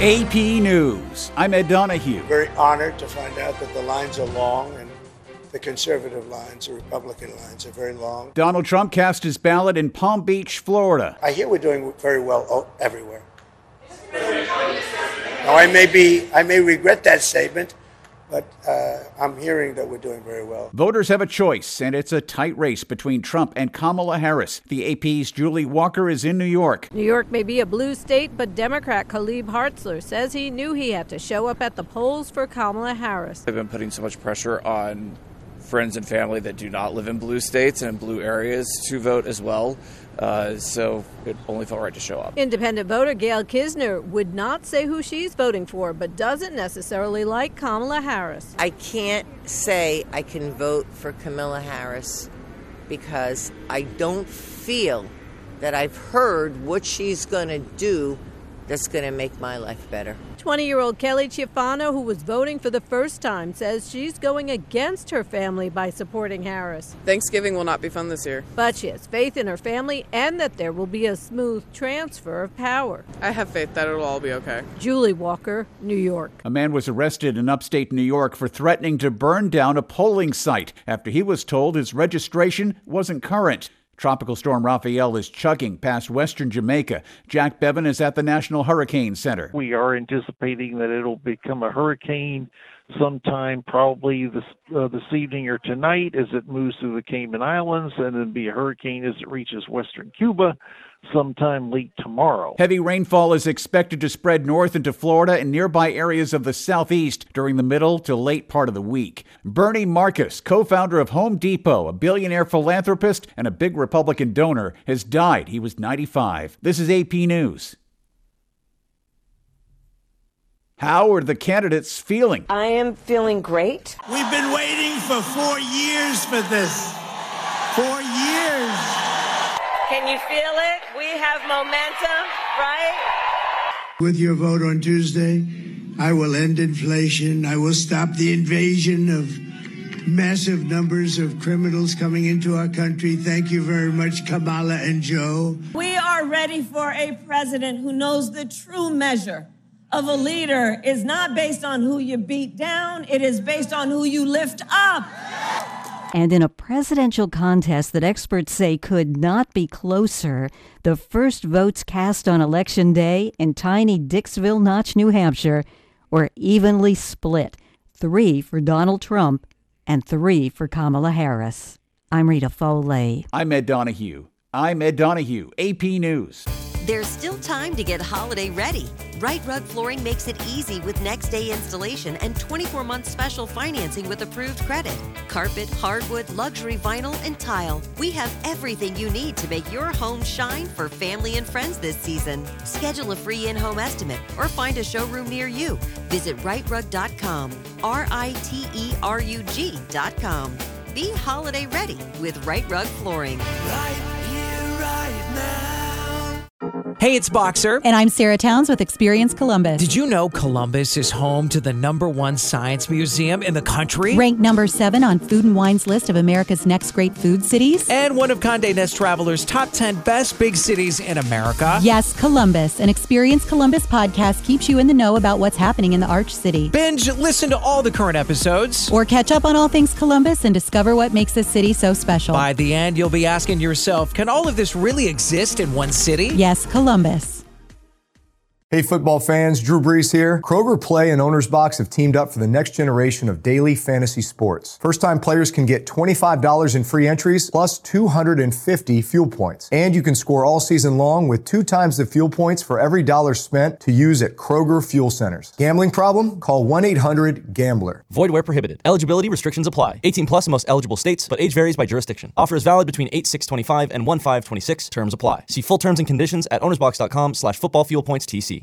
AP News. I'm Ed Donahue. Very honored to find out that the lines are long and the conservative lines, the Republican lines, are very long. Donald Trump cast his ballot in Palm Beach, Florida. I hear we're doing very well everywhere. Now, I may regret that statement, but I'm hearing that we're doing very well. Voters have a choice, and it's a tight race between Trump and Kamala Harris. The AP's Julie Walker is in New York. New York may be a blue state, but Democrat Khalid Hartzler says he knew he had to show up at the polls for Kamala Harris. I've been putting so much pressure on friends and family that do not live in blue states and in blue areas to vote as well. So it only felt right to show up. Independent voter Gail Kisner would not say who she's voting for, but doesn't necessarily like Kamala Harris. I can't say I can vote for Kamala Harris because I don't feel that I've heard what she's going to do that's going to make my life better. 20-year-old Kelly Chiafano, who was voting for the first time, says she's going against her family by supporting Harris. Thanksgiving will not be fun this year. But she has faith in her family and that there will be a smooth transfer of power. I have faith that it'll all be okay. Julie Walker, New York. A man was arrested in upstate New York for threatening to burn down a polling site after he was told his registration wasn't current. Tropical storm Rafael is chugging past western Jamaica. Jack Bevan is at the National Hurricane Center. We are anticipating that it'll become a hurricane sometime probably this evening or tonight as it moves through the Cayman Islands, and then be a hurricane as it reaches western Cuba sometime late tomorrow. Heavy rainfall is expected to spread north into Florida and nearby areas of the southeast during the middle to late part of the week. Bernie Marcus, co-founder of Home Depot, a billionaire philanthropist and a big Republican donor, has died. He was 95. This is AP News. How are the candidates feeling? I am feeling great. We've been waiting for 4 years for this. 4 years. Can you feel it? We have momentum, right? With your vote on Tuesday, I will end inflation. I will stop the invasion of massive numbers of criminals coming into our country. Thank you very much, Kamala and Joe. We are ready for a president who knows the true measure of a leader is not based on who you beat down. It is based on who you lift up. And in a presidential contest that experts say could not be closer, the first votes cast on Election Day in tiny Dixville Notch, New Hampshire, were evenly split. 3 for Donald Trump and 3 for Kamala Harris. I'm Rita Foley. I'm Ed Donahue. AP News. There's still time to get holiday ready. Right Rug Flooring makes it easy with next day installation and 24-month special financing with approved credit. Carpet, hardwood, luxury vinyl, and tile. We have everything you need to make your home shine for family and friends this season. Schedule a free in-home estimate or find a showroom near you. Visit rightrug.com, RITERUG.com. Be holiday ready with Right Rug Flooring. Right here, right now. Hey, it's Boxer. And I'm Sarah Towns with Experience Columbus. Did you know Columbus is home to the #1 science museum in the country? Ranked number 7 on Food and Wine's list of America's next great food cities. And one of Condé Nast Traveler's top 10 best big cities in America. Yes, Columbus. An Experience Columbus podcast keeps you in the know about what's happening in the Arch City. Binge, listen to all the current episodes. Or catch up on all things Columbus and discover what makes this city so special. By the end, you'll be asking yourself, can all of this really exist in one city? Yes, Columbus. Hey football fans, Drew Brees here. Kroger Play and Owner's Box have teamed up for the next generation of daily fantasy sports. First-time players can get $25 in free entries plus 250 fuel points. And you can score all season long with 2 times the fuel points for every dollar spent to use at Kroger Fuel Centers. Gambling problem? Call 1-800-GAMBLER. Void where prohibited. Eligibility restrictions apply. 18 plus in most eligible states, but age varies by jurisdiction. Offer is valid between 8/6/25 and 1/5/26. Terms apply. See full terms and conditions at ownersbox.com/footballfuelpointstc.